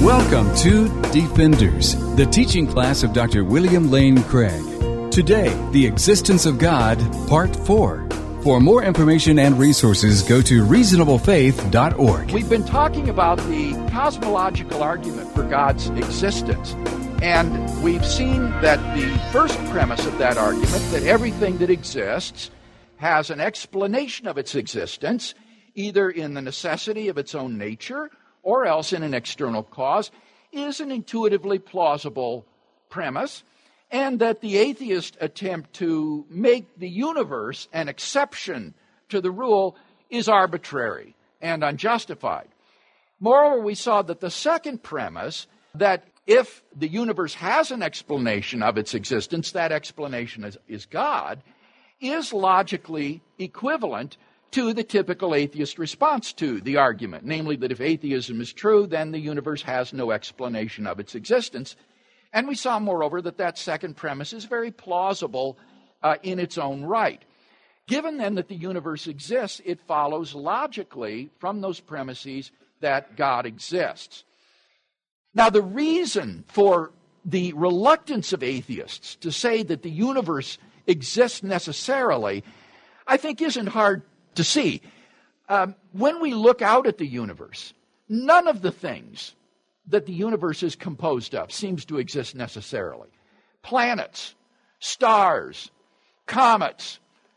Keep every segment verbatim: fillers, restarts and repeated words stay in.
Welcome to Defenders, the teaching class of Doctor William Lane Craig. Today, The Existence of God, Part four. For more information and resources, go to reasonable faith dot org. We've been talking about the cosmological argument for God's existence, and we've seen that the first premise of that argument, that everything that exists has an explanation of its existence, either in the necessity of its own nature or else in an external cause, is an intuitively plausible premise, and that the atheist attempt to make the universe an exception to the rule is arbitrary and unjustified. Moreover, we saw that the second premise, that if the universe has an explanation of its existence, that explanation is, is God, is logically equivalent to the typical atheist response to the argument, namely that if atheism is true, then the universe has no explanation of its existence. And we saw, moreover, that that second premise is very plausible uh, in its own right. Given, then, that the universe exists, it follows logically from those premises that God exists. Now, the reason for the reluctance of atheists to say that the universe exists necessarily, I think, isn't hard to see. Um, when we look out at the universe, none of the things that the universe is composed of seems to exist necessarily. Planets, stars, comets,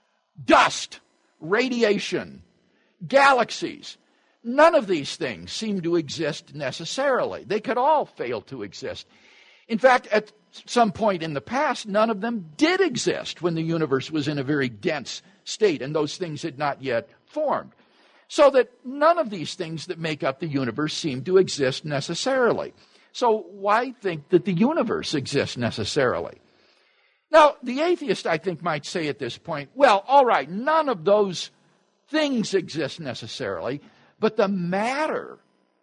dust, radiation, galaxies, none of these things seem to exist necessarily. They could all fail to exist. In fact, at some point in the past, none of them did exist when the universe was in a very dense state, and those things had not yet formed. So that none of these things that make up the universe seem to exist necessarily. So why think that the universe exists necessarily? Now, the atheist, I think, might say at this point, well, all right, none of those things exist necessarily, but the matter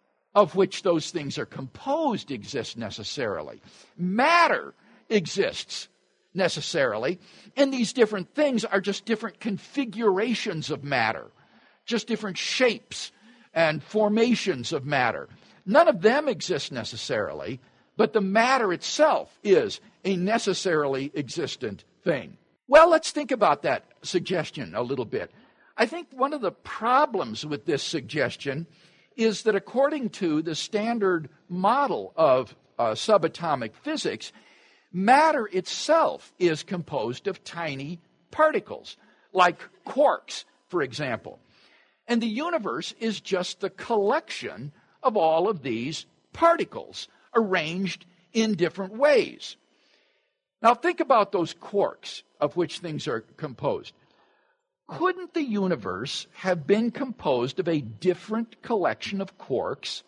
of which those things are composed exists necessarily. Matter exists necessarily, and these different things are just different configurations of matter, just different shapes and formations of matter. None of them exist necessarily, but the matter itself is a necessarily existent thing. Well, let's think about that suggestion a little bit. I think one of the problems with this suggestion is that according to the standard model of uh, subatomic physics, matter itself is composed of tiny particles, like quarks, for example. And the universe is just the collection of all of these particles arranged in different ways. Now think about those quarks of which things are composed. Couldn't the universe have been composed of a different collection of quarks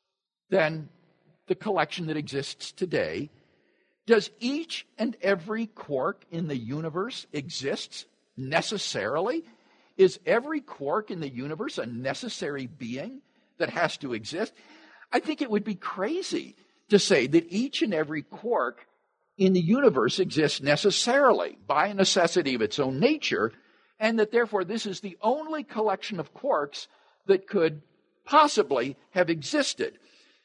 than the collection that exists today? Does each and every quark in the universe exist necessarily? Is every quark in the universe a necessary being that has to exist? I think it would be crazy to say that each and every quark in the universe exists necessarily by a necessity of its own nature, and that therefore this is the only collection of quarks that could possibly have existed.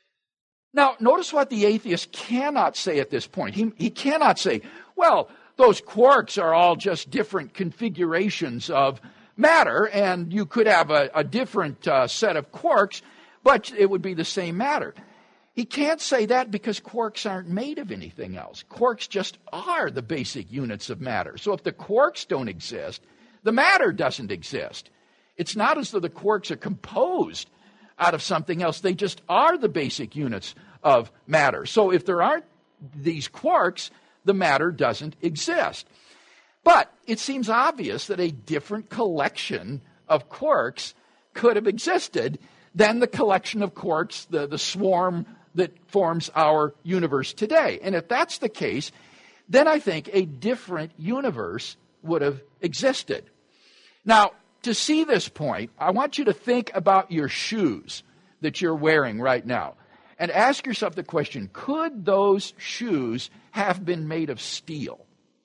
Now, notice what the atheist cannot say at this point. He, he cannot say, well, those quarks are all just different configurations of matter, and you could have a, a different uh, set of quarks, but it would be the same matter. He can't say that because quarks aren't made of anything else. Quarks just are the basic units of matter. So if the quarks don't exist, the matter doesn't exist. It's not as though the quarks are composed out of something else. They just are the basic units of matter. So if there aren't these quarks, the matter doesn't exist. But it seems obvious that a different collection of quarks could have existed than the collection of quarks, the, the swarm that forms our universe today. And if that's the case, then I think a different universe would have existed. Now, to see this point, I want you to think about your shoes that you're wearing right now and ask yourself the question, could those shoes have been made of steel?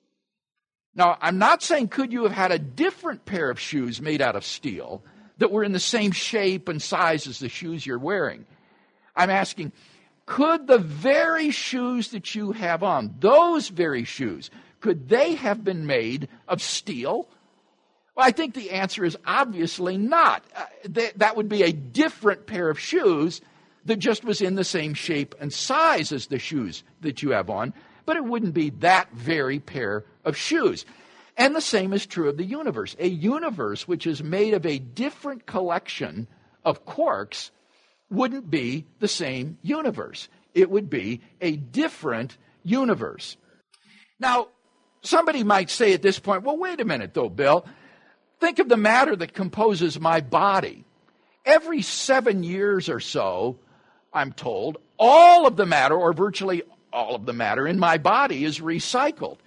Now, I'm not saying could you have had a different pair of shoes made out of steel that were in the same shape and size as the shoes you're wearing. I'm asking, could the very shoes that you have on, those very shoes, could they have been made of steel? Well, I think the answer is obviously not. Uh, th- that would be a different pair of shoes that just was in the same shape and size as the shoes that you have on, but it wouldn't be that very pair of shoes. And the same is true of the universe. A universe which is made of a different collection of quarks wouldn't be the same universe. It would be a different universe. Now, somebody might say at this point, well, wait a minute though, Bill. Think of the matter that composes my body. Every seven years or so, I'm told, all of the matter, or virtually all of the matter in my body is recycled.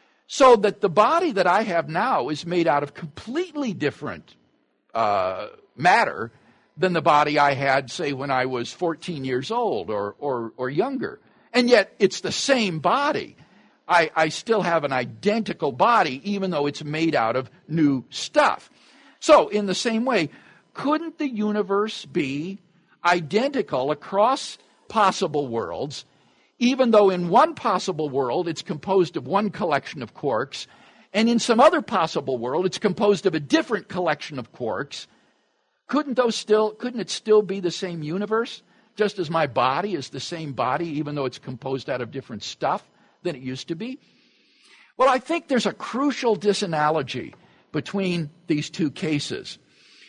So that the body that I have now is made out of completely different uh, matter than the body I had, say, when I was fourteen years old or, or, or younger. And yet it's the same body. I, I still have an identical body, even though it's made out of new stuff. So in the same way, couldn't the universe be identical across possible worlds, even though in one possible world it's composed of one collection of quarks, and in some other possible world it's composed of a different collection of quarks? Couldn't those still, couldn't it still be the same universe? Just as my body is the same body, even though it's composed out of different stuff than it used to be? Well, I think there's a crucial disanalogy between these two cases.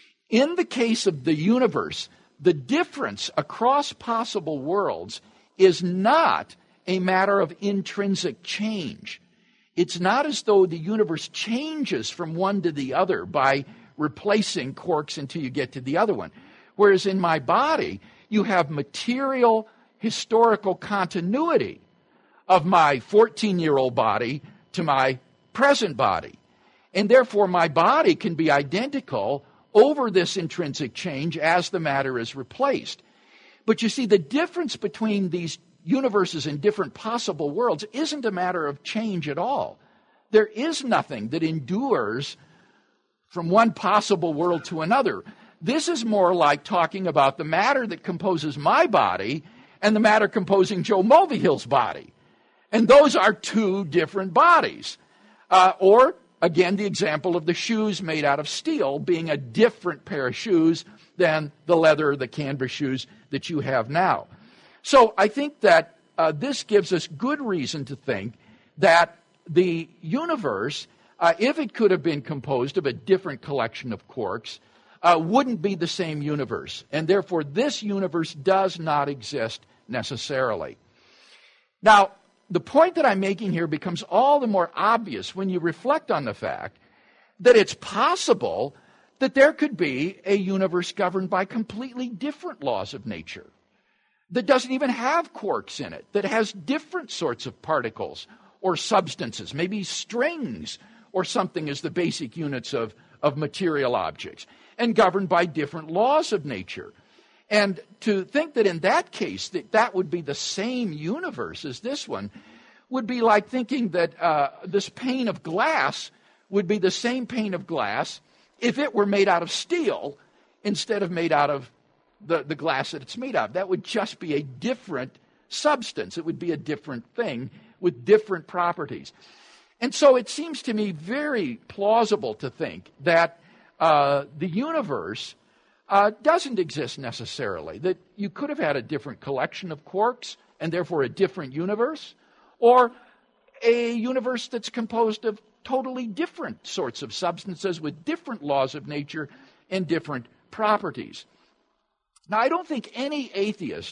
In the case of the universe, the difference across possible worlds is not a matter of intrinsic change. It's not as though the universe changes from one to the other by replacing quarks until you get to the other one. Whereas in my body, you have material historical continuity of my fourteen-year-old body to my present body. And therefore, my body can be identical over this intrinsic change as the matter is replaced. But you see, the difference between these universes in different possible worlds isn't a matter of change at all. There is nothing that endures from one possible world to another. This is more like talking about the matter that composes my body and the matter composing Joe Mulvihill's body. And those are two different bodies. Uh, or, again, the example of the shoes made out of steel being a different pair of shoes than the leather or the canvas shoes that you have now. So I think that uh, this gives us good reason to think that the universe, uh, if it could have been composed of a different collection of quarks, uh, wouldn't be the same universe. And therefore, this universe does not exist necessarily. Now, the point that I'm making here becomes all the more obvious when you reflect on the fact that it's possible that there could be a universe governed by completely different laws of nature, that doesn't even have quarks in it, that has different sorts of particles or substances, maybe strings or something as the basic units of, of material objects, and governed by different laws of nature. And to think that in that case that that would be the same universe as this one would be like thinking that uh, this pane of glass would be the same pane of glass if it were made out of steel instead of made out of the, the glass that it's made of. That would just be a different substance. It would be a different thing with different properties. And so it seems to me very plausible to think that uh, the universe uh, doesn't exist necessarily, that you could have had a different collection of quarks and therefore a different universe, or a universe that's composed of totally different sorts of substances with different laws of nature and different properties. Now, I don't think any atheist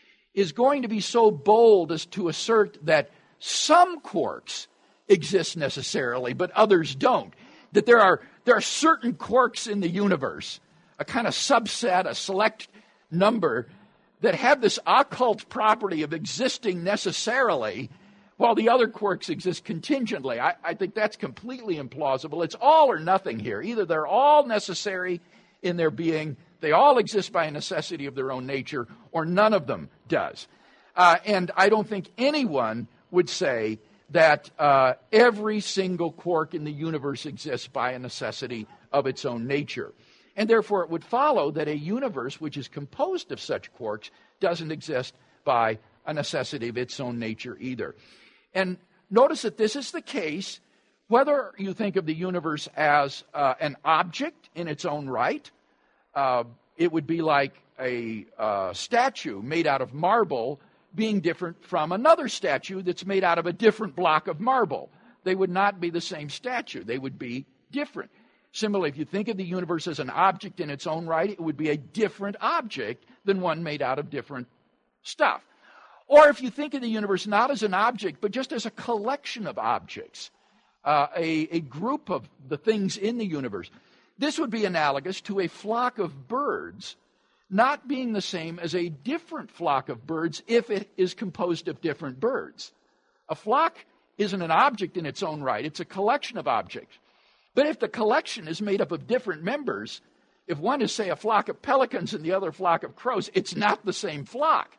is going to be so bold as to assert that some quarks exist necessarily, but others don't. That there are, there are certain quarks in the universe, a kind of subset, a select number, that have this occult property of existing necessarily, while the other quarks exist contingently. I, I think that's completely implausible. It's all or nothing here. Either they're all necessary in their being, they all exist by a necessity of their own nature, or none of them does. Uh, and I don't think anyone would say that uh, every single quark in the universe exists by a necessity of its own nature. And therefore, it would follow that a universe which is composed of such quarks doesn't exist by a necessity of its own nature either. And notice that this is the case whether you think of the universe as uh, an object in its own right. Uh, it would be like a uh, statue made out of marble being different from another statue that's made out of a different block of marble. They would not be the same statue. They would be different. Similarly, if you think of the universe as an object in its own right, it would be a different object than one made out of different stuff. Or if you think of the universe not as an object, but just as a collection of objects, uh, a, a group of the things in the universe, this would be analogous to a flock of birds not being the same as a different flock of birds if it is composed of different birds. A flock isn't an object in its own right. It's a collection of objects. But if the collection is made up of different members, if one is, say, a flock of pelicans and the other a flock of crows, it's not the same flock.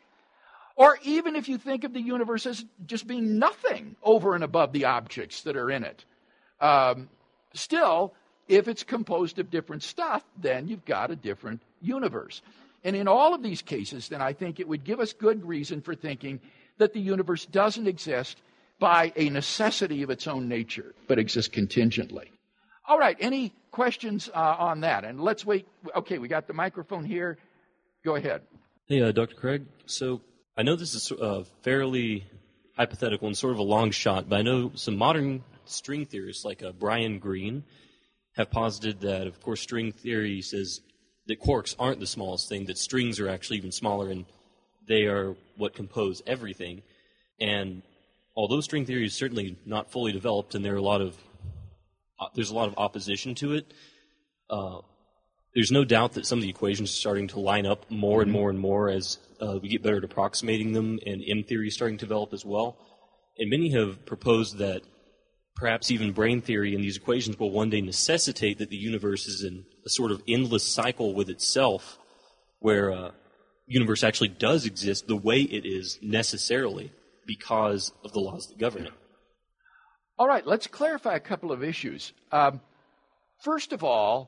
Or even if you think of the universe as just being nothing over and above the objects that are in it, um, still, if it's composed of different stuff, then you've got a different universe. And in all of these cases, then I think it would give us good reason for thinking that the universe doesn't exist by a necessity of its own nature, but exists contingently. All right, any questions uh, on that? And let's wait. Okay, we got the microphone here. Go ahead. Hey, uh, Doctor Craig. So I know this is uh, fairly hypothetical and sort of a long shot, but I know some modern string theorists like uh, Brian Greene have posited that, of course, string theory says that quarks aren't the smallest thing, that strings are actually even smaller, and they are what compose everything. And although string theory is certainly not fully developed, and there are a lot of uh, there's a lot of opposition to it, uh, there's no doubt that some of the equations are starting to line up more and more and more as uh, we get better at approximating them, and M theory is starting to develop as well. And many have proposed that perhaps even brain theory and these equations will one day necessitate that the universe is in a sort of endless cycle with itself, where uh, the universe actually does exist the way it is necessarily because of the laws that govern it. All right, let's clarify a couple of issues. Um, first of all,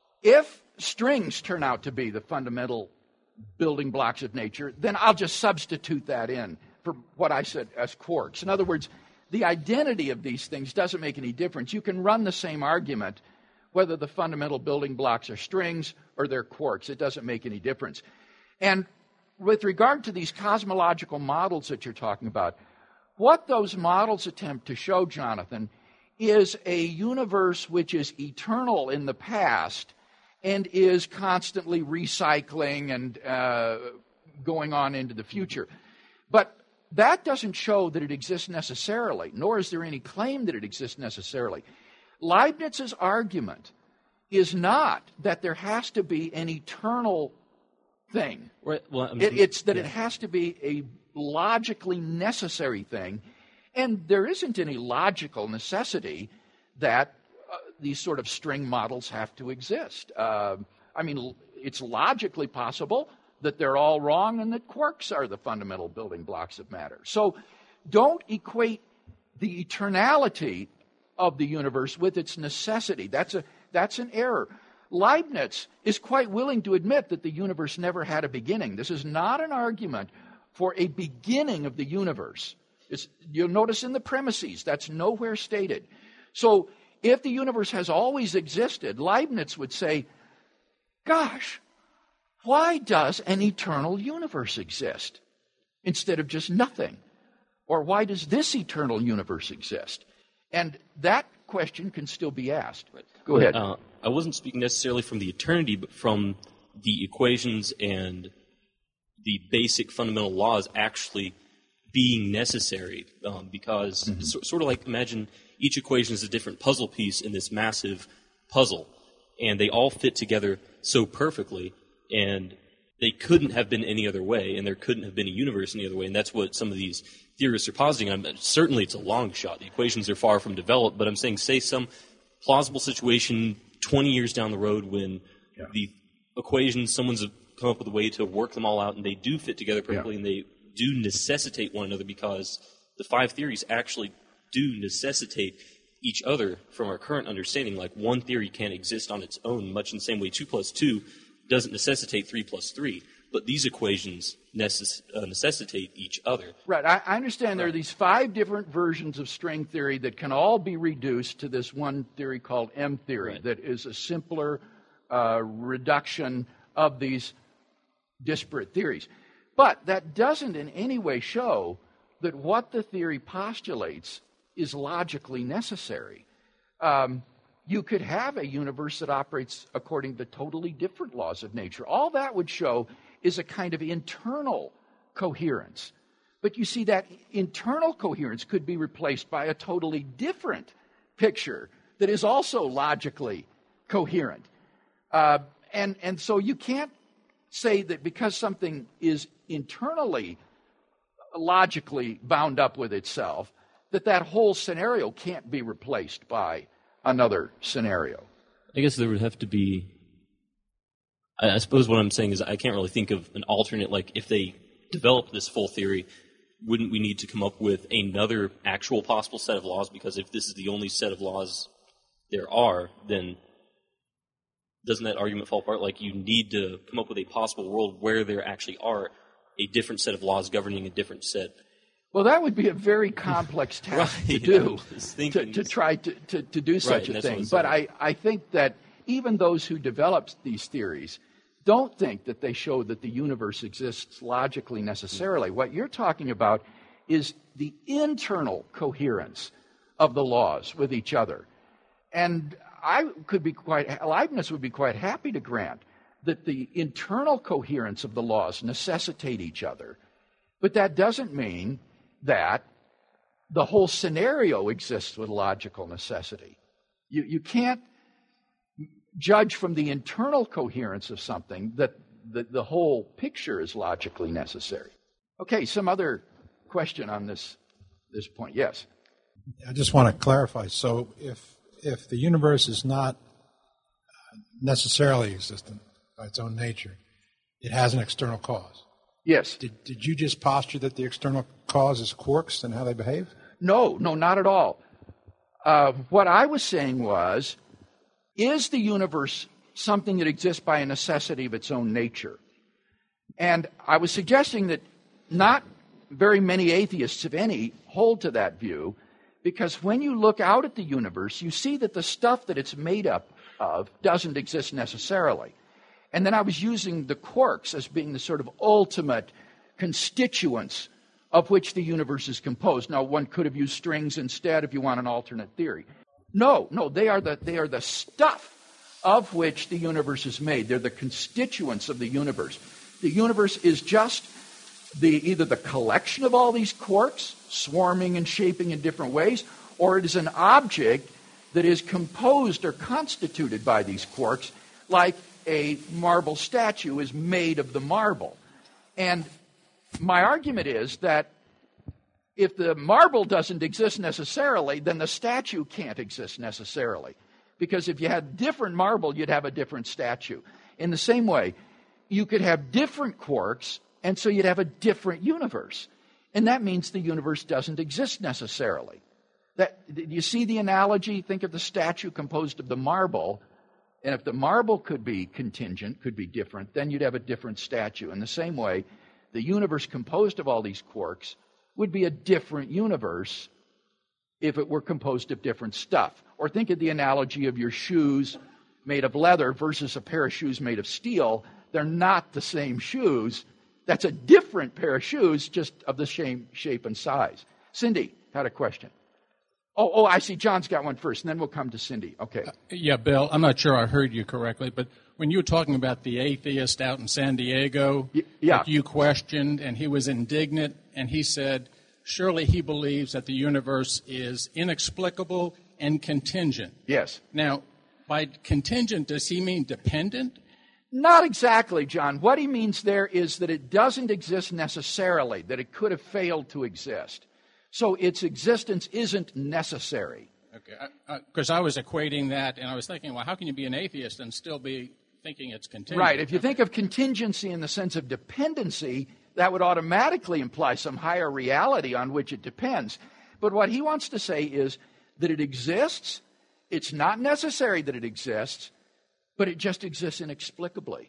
if strings turn out to be the fundamental building blocks of nature, then I'll just substitute that in for what I said as quarks. In other words, the identity of these things doesn't make any difference. You can run the same argument whether the fundamental building blocks are strings or they're quarks. It doesn't make any difference. And with regard to these cosmological models that you're talking about, what those models attempt to show, Jonathan, is a universe which is eternal in the past and is constantly recycling and uh, going on into the future. But that doesn't show that it exists necessarily, nor is there any claim that it exists necessarily. Leibniz's argument is not that there has to be an eternal thing. Right. Well, I mean, it, it's that yeah. it has to be a logically necessary thing, and there isn't any logical necessity that uh, these sort of string models have to exist. Uh, I mean, it's logically possible that they're all wrong and that quarks are the fundamental building blocks of matter. So don't equate the eternality of the universe with its necessity. That's a that's an error. Leibniz is quite willing to admit that the universe never had a beginning. This is not an argument for a beginning of the universe. It's, you'll notice in the premises, that's nowhere stated. So if the universe has always existed, Leibniz would say, gosh, why does an eternal universe exist instead of just nothing? Or why does this eternal universe exist? And that question can still be asked. Go ahead. Uh, I wasn't speaking necessarily from the eternity, but from the equations and the basic fundamental laws actually being necessary, um, because mm-hmm. so, sort of like imagine each equation is a different puzzle piece in this massive puzzle, and they all fit together so perfectly, and they couldn't have been any other way, and there couldn't have been a universe any other way, and that's what some of these theorists are positing. I'm, certainly it's a long shot. The equations are far from developed, but I'm saying say some plausible situation twenty years down the road when yeah. the equations, someone's come up with a way to work them all out, and they do fit together perfectly, yeah. and they do necessitate one another, because the five theories actually do necessitate each other from our current understanding. Like one theory can't exist on its own, much in the same way two plus two doesn't necessitate three plus three. but these equations necess- uh, necessitate each other. Right. I, I understand right. there are these five different versions of string theory that can all be reduced to this one theory called M theory, right. that is a simpler uh, reduction of these disparate theories. But that doesn't in any way show that what the theory postulates is logically necessary. Um, you could have a universe that operates according to totally different laws of nature. All that would show is a kind of internal coherence. But you see, that internal coherence could be replaced by a totally different picture that is also logically coherent. Uh, and, and so you can't say that because something is internally logically bound up with itself, that that whole scenario can't be replaced by another scenario. I guess there would have to be, I, I suppose what I'm saying is I can't really think of an alternate, like if they develop this full theory, wouldn't we need to come up with another actual possible set of laws? Because if this is the only set of laws there are, then doesn't that argument fall apart? Like you need to come up with a possible world where there actually are a different set of laws governing a different set. Well, that would be a very complex task right, to do, to, to try to, to, to do such right, a thing. But but I, I think that even those who developed these theories don't think that they show that the universe exists logically necessarily. What you're talking about is the internal coherence of the laws with each other. And I could be quite, Leibniz would be quite happy to grant that the internal coherence of the laws necessitate each other. But that doesn't mean that the whole scenario exists with logical necessity. You, you can't judge from the internal coherence of something that the, the whole picture is logically necessary. Okay, some other question on this, this point. Yes? I just want to clarify. So if if the universe is not necessarily existent by its own nature, it has an external cause. Yes. Did, did you just posture that the external cause is quarks and how they behave? No, no, not at all. Uh, what I was saying was, is the universe something that exists by a necessity of its own nature? And I was suggesting that not very many atheists, if any, hold to that view, because when you look out at the universe, you see that the stuff that it's made up of doesn't exist necessarily. And then I was using the quarks as being the sort of ultimate constituents of which the universe is composed. Now, one could have used strings instead if you want an alternate theory. No, no, they are the, they are the stuff of which the universe is made. They're the constituents of the universe. The universe is just the either the collection of all these quarks, swarming and shaping in different ways, or it is an object that is composed or constituted by these quarks, like a marble statue is made of the marble. And my argument is that if the marble doesn't exist necessarily, then the statue can't exist necessarily. Because if you had different marble, you'd have a different statue. In the same way, you could have different quarks, and so you'd have a different universe. And that means the universe doesn't exist necessarily. That, you see the analogy? Think of the statue composed of the marble. And if the marble could be contingent, could be different, then you'd have a different statue. In the same way, the universe composed of all these quarks would be a different universe if it were composed of different stuff. Or think of the analogy of your shoes made of leather versus a pair of shoes made of steel. They're not the same shoes. That's a different pair of shoes, just of the same shape and size. Cindy had a question. Oh, oh, I see. John's got one first, and then we'll come to Cindy. Okay. Uh, yeah, Bill, I'm not sure I heard you correctly, but when you were talking about the atheist out in San Diego, y- yeah. that you questioned, and he was indignant, and he said, surely he believes that the universe is inexplicable and contingent. Yes. Now, by contingent, does he mean dependent? Not exactly, John. What he means there is that it doesn't exist necessarily, that it could have failed to exist. So its existence isn't necessary. Okay, because I, I, I was equating that, and I was thinking, well, how can you be an atheist and still be thinking it's contingent? Right. If you think of contingency in the sense of dependency, that would automatically imply some higher reality on which it depends. But what he wants to say is that it exists. It's not necessary that it exists, but it just exists inexplicably.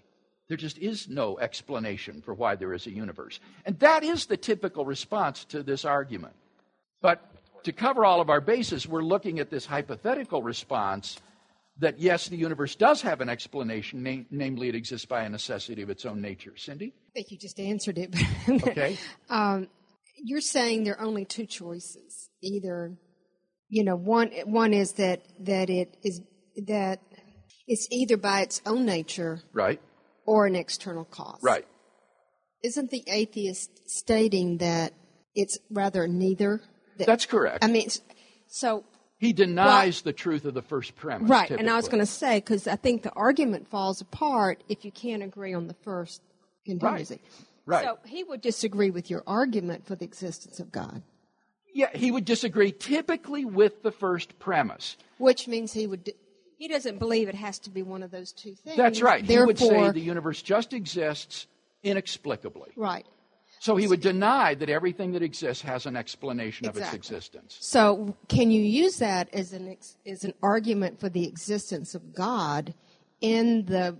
There just is no explanation for why there is a universe. And that is the typical response to this argument. But to cover all of our bases, we're looking at this hypothetical response that, yes, the universe does have an explanation, na- namely it exists by a necessity of its own nature. Cindy? I think you just answered it. Okay. um, you're saying there are only two choices. Either, you know, one one is that that it is that it's either by its own nature, right, or an external cause. Right. Isn't the atheist stating that it's rather neither? That, That's correct. I mean, so he denies well, the truth of the first premise. Right, typically. And I was going to say, because I think the argument falls apart if you can't agree on the first contingency. Right. Right. So he would disagree with your argument for the existence of God. Yeah, he would disagree typically with the first premise. Which means he would... He doesn't believe it has to be one of those two things. That's right. Therefore, he would say the universe just exists inexplicably. Right. So he would deny that everything that exists has an explanation exactly. of its existence. So can you use that as an ex, as an argument for the existence of God in the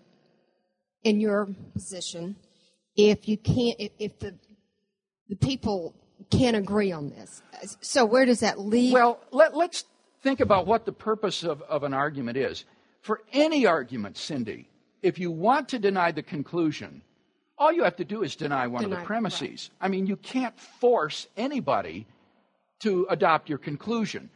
in your position if you can't if, if the the people can't agree on this? So where does that leave? Well, let, let's think about what the purpose of, of an argument is. For any argument, Cindy, if you want to deny the conclusion, all you have to do is deny one deny, of the premises. Right. I mean, you can't force anybody to adopt your conclusion.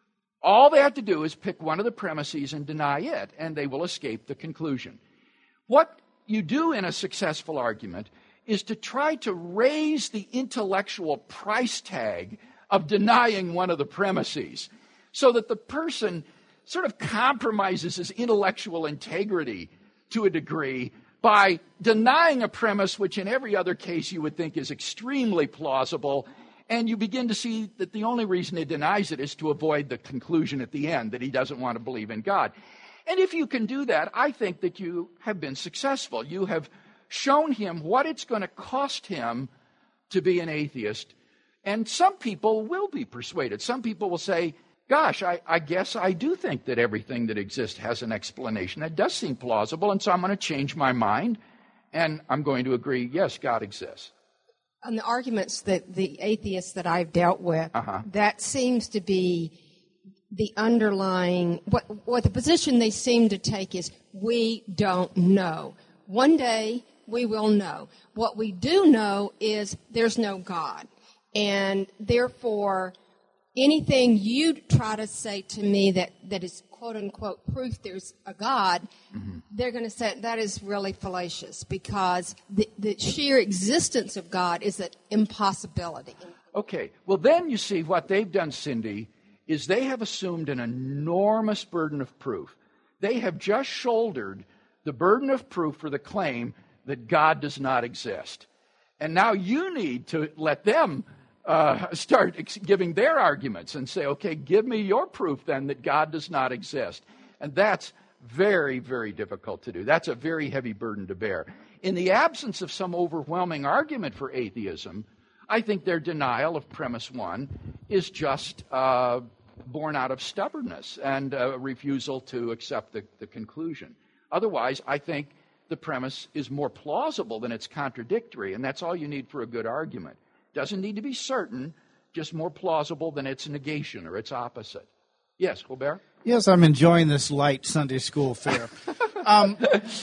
All they have to do is pick one of the premises and deny it, and they will escape the conclusion. What you do in a successful argument is to try to raise the intellectual price tag of denying one of the premises so that the person sort of compromises his intellectual integrity to a degree by denying a premise which in every other case you would think is extremely plausible, and you begin to see that the only reason he denies it is to avoid the conclusion at the end that he doesn't want to believe in God. And if you can do that, I think that you have been successful. You have shown him what it's going to cost him to be an atheist. And some people will be persuaded. Some people will say, gosh, I, I guess I do think that everything that exists has an explanation. That does seem plausible, and so I'm going to change my mind, and I'm going to agree, yes, God exists. On the arguments that the atheists that I've dealt with, uh-huh. that seems to be the underlying, what, what the position they seem to take is, we don't know. One day, we will know. What we do know is there's no God. And therefore, anything you try to say to me that, that is quote-unquote proof there's a God, mm-hmm. they're going to say that is really fallacious because the, the sheer existence of God is an impossibility. Okay. Well, then you see what they've done, Cindy, is they have assumed an enormous burden of proof. They have just shouldered the burden of proof for the claim that God does not exist. And now you need to let them uh, start ex- giving their arguments and say, okay, give me your proof then that God does not exist. And that's very, very difficult to do. That's a very heavy burden to bear. In the absence of some overwhelming argument for atheism, I think their denial of premise one is just uh, born out of stubbornness and a refusal to accept the, the conclusion. Otherwise, I think the premise is more plausible than it's contradictory, and that's all you need for a good argument. Doesn't need to be certain, just more plausible than its negation or its opposite. Yes, Colbert? Yes, I'm enjoying this light Sunday school fare. um,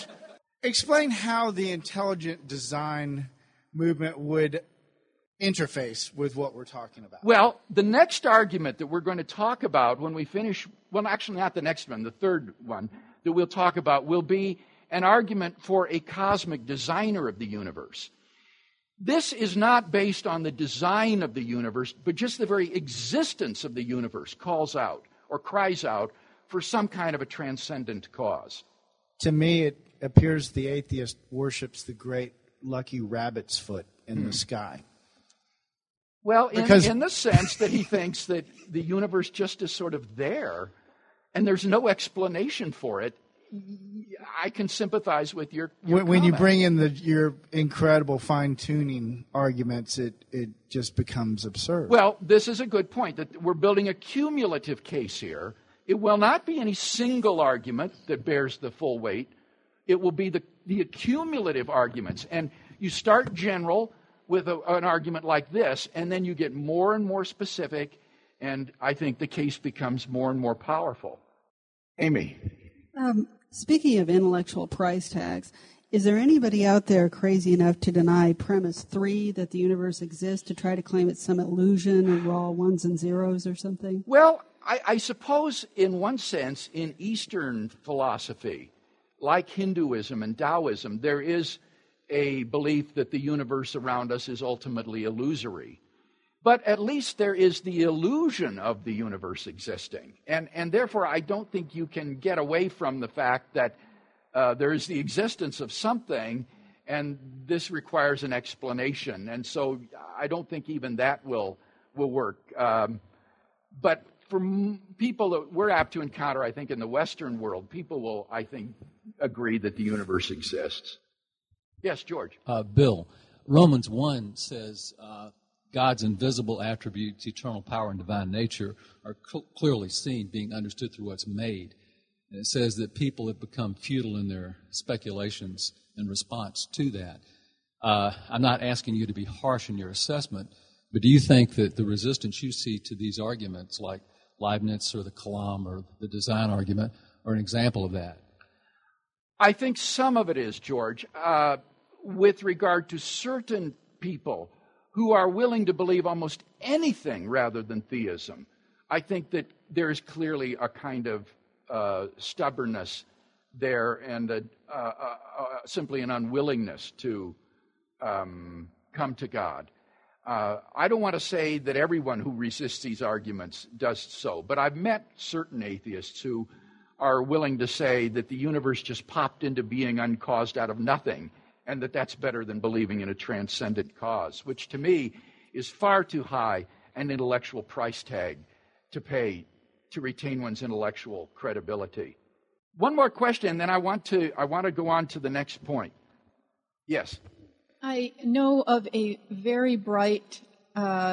explain how the intelligent design movement would interface with what we're talking about. Well, the next argument that we're going to talk about when we finish, well, actually not the next one, the third one that we'll talk about will be an argument for a cosmic designer of the universe. This is not based on the design of the universe, but just the very existence of the universe calls out or cries out for some kind of a transcendent cause. To me, it appears the atheist worships the great lucky rabbit's foot in hmm. the sky. Well, in, because... in the sense that he thinks that the universe just is sort of there and there's no explanation for it. I can sympathize with your, your when, when you comment. bring in the, your incredible fine-tuning arguments, it, it just becomes absurd. Well, this is a good point, that we're building a cumulative case here. It will not be any single argument that bears the full weight. It will be the, the accumulative arguments. And you start general with a, an argument like this, and then you get more and more specific, and I think the case becomes more and more powerful. Amy. Um, speaking of intellectual price tags, is there anybody out there crazy enough to deny premise three, that the universe exists, to try to claim it's some illusion or we're all ones and zeros or something? Well, I, I suppose in one sense, in Eastern philosophy, like Hinduism and Taoism, there is a belief that the universe around us is ultimately illusory. But at least there is the illusion of the universe existing. And, and therefore, I don't think you can get away from the fact that uh, there is the existence of something, and this requires an explanation. And so I don't think even that will, will work. Um, but for m- people that we're apt to encounter, I think, in the Western world, people will, I think, agree that the universe exists. Yes, George. Uh, Bill, Romans one says uh, God's invisible attributes, eternal power, and divine nature are cl- clearly seen, being understood through what's made. And it says that people have become futile in their speculations in response to that. Uh, I'm not asking you to be harsh in your assessment, but do you think that the resistance you see to these arguments, like Leibniz or the Kalam or the design argument, are an example of that? I think some of it is, George, uh, with regard to certain people who are willing to believe almost anything rather than theism. I think that there is clearly a kind of uh, stubbornness there and a, uh, uh, uh, simply an unwillingness to um, come to God. Uh, I don't want to say that everyone who resists these arguments does so, but I've met certain atheists who are willing to say that the universe just popped into being uncaused out of nothing, and that that's better than believing in a transcendent cause, which to me is far too high an intellectual price tag to pay to retain one's intellectual credibility. One more question, then I want to I want to go on to the next point. Yes. I know of a very bright uh,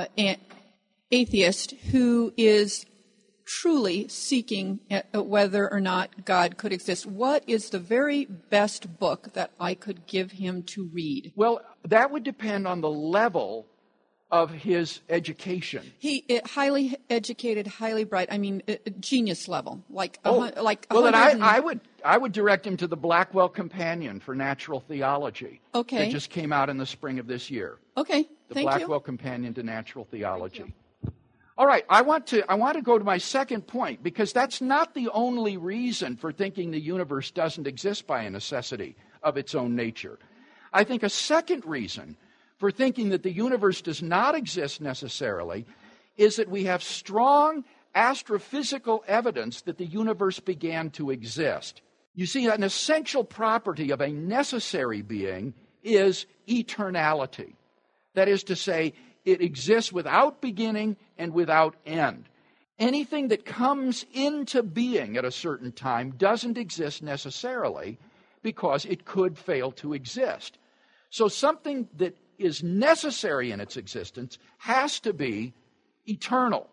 atheist who is truly seeking whether or not God could exist. What is the very best book that I could give him to read? Well, that would depend on the level of his education. He uh, highly educated, highly bright. I mean, uh, genius level, like oh, a, like. Well, then I, I would I would direct him to the Blackwell Companion for Natural Theology. Okay. That just came out in the spring of this year. Okay. The Thank Blackwell you. Companion to Natural Theology. All right, I want to I want to go to my second point, because that's not the only reason for thinking the universe doesn't exist by a necessity of its own nature. I think a second reason for thinking that the universe does not exist necessarily is that we have strong astrophysical evidence that the universe began to exist. You see, an essential property of a necessary being is eternality. That is to say, it exists without beginning and without end. Anything that comes into being at a certain time doesn't exist necessarily because it could fail to exist. So something that is necessary in its existence has to be eternal.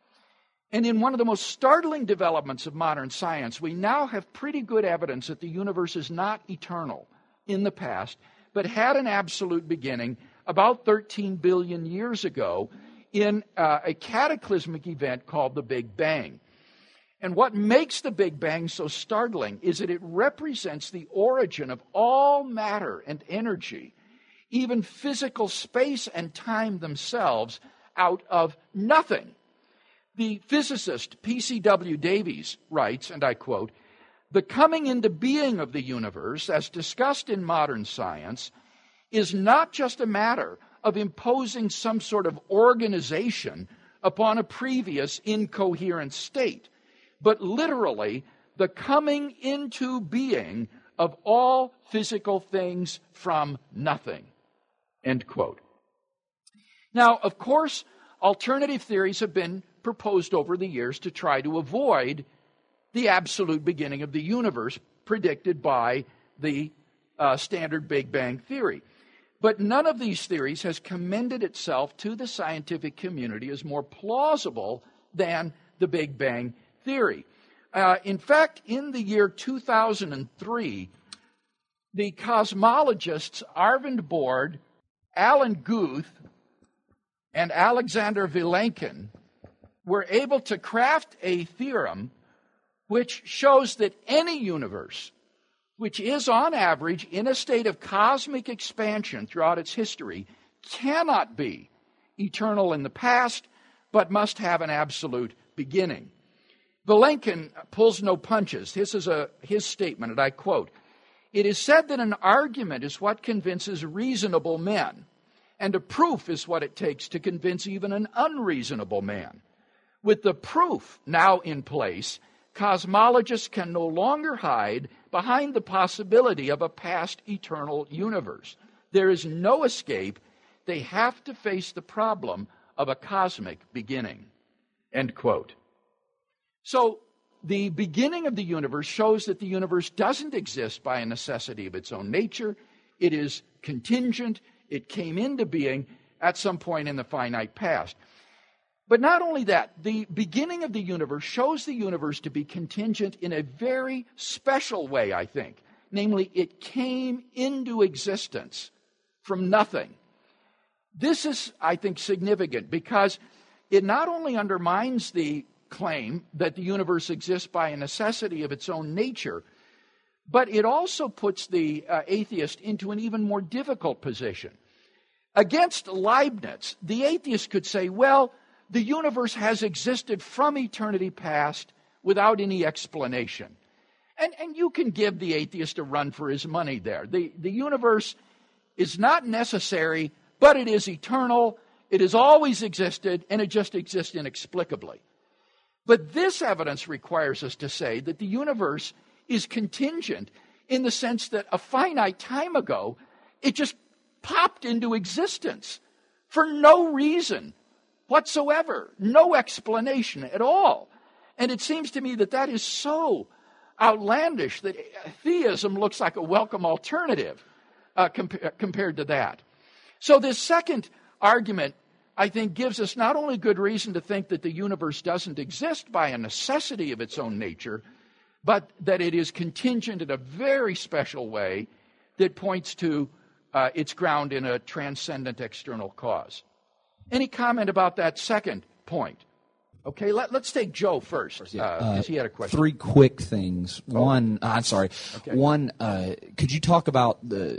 And in one of the most startling developments of modern science, we now have pretty good evidence that the universe is not eternal in the past, but had an absolute beginning about thirteen billion years ago in uh, a cataclysmic event called the Big Bang. And what makes the Big Bang so startling is that it represents the origin of all matter and energy, even physical space and time themselves, out of nothing. The physicist P C W Davies writes, and I quote, "The coming into being of the universe, as discussed in modern science, is not just a matter of imposing some sort of organization upon a previous incoherent state, but literally the coming into being of all physical things from nothing." End quote. Now, of course, alternative theories have been proposed over the years to try to avoid the absolute beginning of the universe predicted by the uh, standard Big Bang theory. But none of these theories has commended itself to the scientific community as more plausible than the Big Bang theory. Uh, in fact, in the year two thousand three, the cosmologists Arvind Borde, Alan Guth, and Alexander Vilenkin were able to craft a theorem which shows that any universe, which is on average in a state of cosmic expansion throughout its history, cannot be eternal in the past, but must have an absolute beginning. Vilenkin pulls no punches. This is a, his statement, and I quote, "It is said that an argument is what convinces reasonable men, and a proof is what it takes to convince even an unreasonable man. With the proof now in place, cosmologists can no longer hide behind the possibility of a past eternal universe. There is no escape. They have to face the problem of a cosmic beginning." End quote. So the beginning of the universe shows that the universe doesn't exist by a necessity of its own nature. It is contingent. It came into being at some point in the finite past. But not only that, the beginning of the universe shows the universe to be contingent in a very special way, I think. Namely, it came into existence from nothing. This is, I think, significant because it not only undermines the claim that the universe exists by a necessity of its own nature, but it also puts the uh, atheist into an even more difficult position. Against Leibniz, the atheist could say, well, the universe has existed from eternity past without any explanation. And, and you can give the atheist a run for his money there. The, the universe is not necessary, but it is eternal, it has always existed, and it just exists inexplicably. But this evidence requires us to say that the universe is contingent in the sense that a finite time ago, it just popped into existence for no reason whatsoever, no explanation at all. And it seems to me that that is so outlandish that theism looks like a welcome alternative uh, compa- compared to that. So this second argument, I think, gives us not only good reason to think that the universe doesn't exist by a necessity of its own nature, but that it is contingent in a very special way that points to uh, its ground in a transcendent external cause. Any comment about that second point? Okay, let, let's take Joe first, because uh, he had a question. Three quick things. Oh. One, uh, I'm sorry. Okay. One, uh, could you talk about the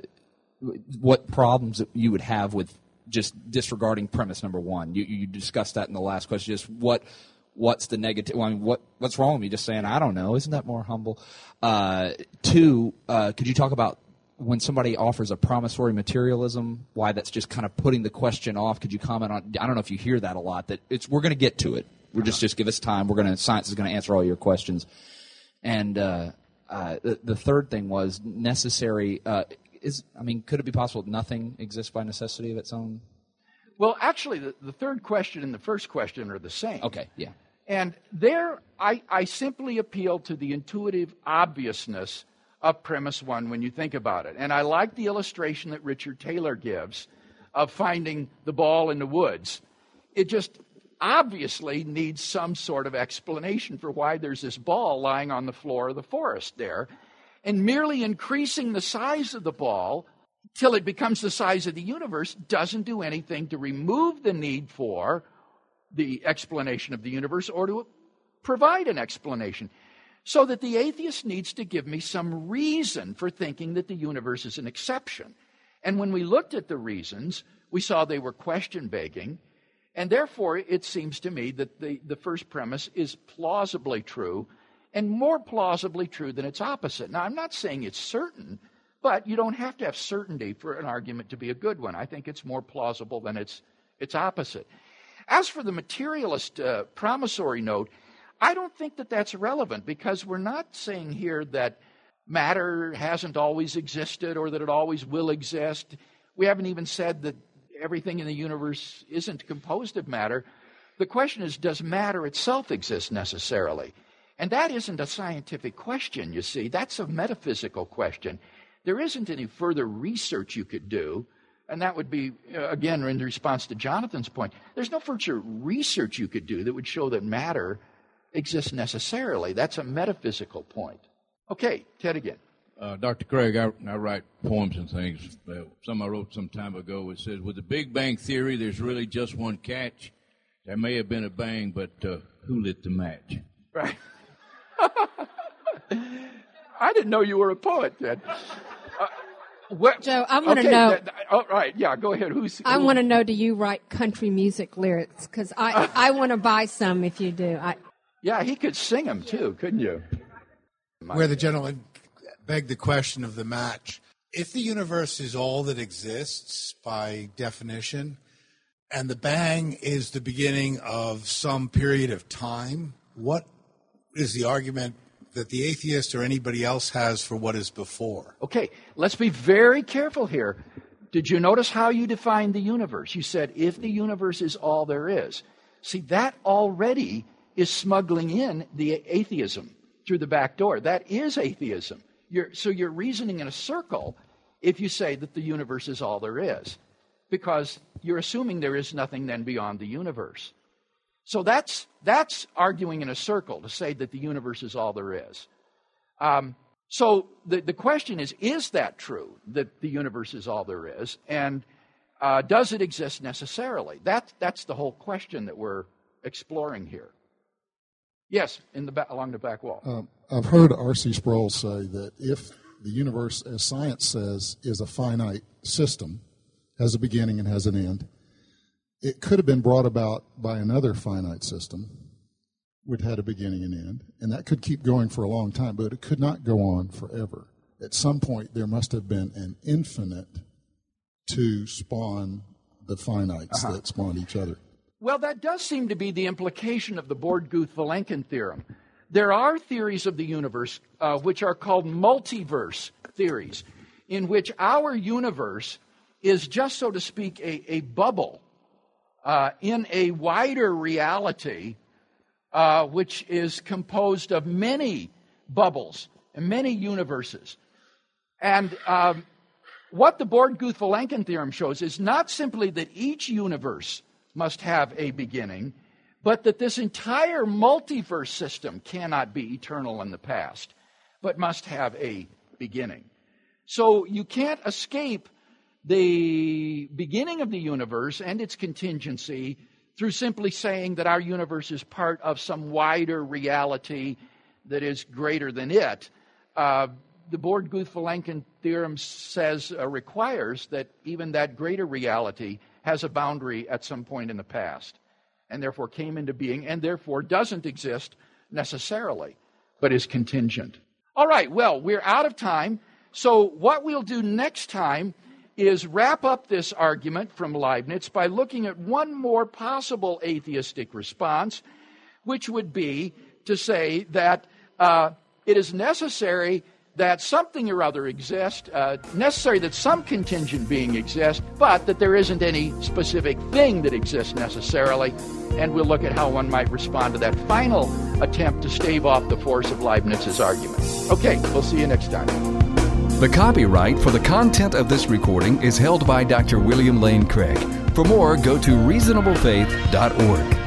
what problems that you would have with just disregarding premise number one? You, you discussed that in the last question. Just what what's the negative? Well, I mean, what what's wrong with me just saying I don't know? Isn't that more humble? Uh, two, uh, could you talk about when somebody offers a promissory materialism, why that's just kind of putting the question off? Could you comment on? I don't know if you hear that a lot. That it's we're going to get to it. We're just just give us time. We're going to science is going to answer all your questions. And uh, uh, the, the third thing was necessary. Uh, is I mean, could it be possible that nothing exists by necessity of its own? Well, actually, the, the third question and the first question are the same. Okay, yeah. And there, I, I simply appeal to the intuitive obviousness of premise one when you think about it. And I like the illustration that Richard Taylor gives of finding the ball in the woods. It just obviously needs some sort of explanation for why there's this ball lying on the floor of the forest there. And merely increasing the size of the ball till it becomes the size of the universe doesn't do anything to remove the need for the explanation of the universe or to provide an explanation. So that the atheist needs to give me some reason for thinking that the universe is an exception. And when we looked at the reasons, we saw they were question-begging, and therefore it seems to me that the, the first premise is plausibly true, and more plausibly true than its opposite. Now, I'm not saying it's certain, but you don't have to have certainty for an argument to be a good one. I think it's more plausible than its, its opposite. As for the materialist uh, promissory note, I don't think that that's relevant, because we're not saying here that matter hasn't always existed or that it always will exist. We haven't even said that everything in the universe isn't composed of matter. The question is, does matter itself exist necessarily? And that isn't a scientific question, you see. That's a metaphysical question. There isn't any further research you could do, and that would be, uh, again, in response to Jonathan's point, there's no further research you could do that would show that matter exists necessarily. That's a metaphysical point. Okay, Ted again. Uh, Doctor Craig, I, I write poems and things. Uh, some I wrote some time ago. It says, with the Big Bang Theory, there's really just one catch. There may have been a bang, but uh, who lit the match? Right. I didn't know you were a poet, then. Uh, what, Joe, I want to okay, know. That, that, oh, right, yeah, go ahead. Who's? I who? want to know, do you write country music lyrics? Because I, I want to buy some if you do. I, yeah, he could sing them, too, couldn't you? Where the gentleman begged the question of the match. If the universe is all that exists by definition, and the bang is the beginning of some period of time, what is the argument that the atheist or anybody else has for what is before? Okay, let's be very careful here. Did you notice how you defined the universe? You said, if the universe is all there is. See, that already is smuggling in the atheism through the back door. That is atheism. You're, so you're reasoning in a circle if you say that the universe is all there is, because you're assuming there is nothing then beyond the universe. So that's that's arguing in a circle to say that the universe is all there is. Um, so the, the question is, is that true, that the universe is all there is? And uh, does it exist necessarily? That, that's the whole question that we're exploring here. Yes, in the back, along the back wall. Um, I've heard R C Sproul say that if the universe, as science says, is a finite system, has a beginning and has an end, it could have been brought about by another finite system, which had a beginning and end, and that could keep going for a long time, but it could not go on forever. At some point, there must have been an infinite to spawn the finites uh-huh. that spawned each other. Well, that does seem to be the implication of the Borde-Guth-Vilenkin theorem. There are theories of the universe uh, which are called multiverse theories, in which our universe is just, so to speak, a, a bubble uh, in a wider reality, uh, which is composed of many bubbles and many universes. And um, what the Borde-Guth-Vilenkin theorem shows is not simply that each universe must have a beginning, but that this entire multiverse system cannot be eternal in the past, but must have a beginning. So you can't escape the beginning of the universe and its contingency through simply saying that our universe is part of some wider reality that is greater than it. Uh, the Borde-Guth-Vilenkin theorem says, uh, requires that even that greater reality has a boundary at some point in the past, and therefore came into being, and therefore doesn't exist necessarily, but is contingent. All right, well, we're out of time, so what we'll do next time is wrap up this argument from Leibniz by looking at one more possible atheistic response, which would be to say that uh, it is necessary that something or other exists, uh, necessary that some contingent being exists, but that there isn't any specific thing that exists necessarily. And we'll look at how one might respond to that final attempt to stave off the force of Leibniz's argument. Okay, we'll see you next time. The copyright for the content of this recording is held by Doctor William Lane Craig. For more, go to reasonable faith dot org.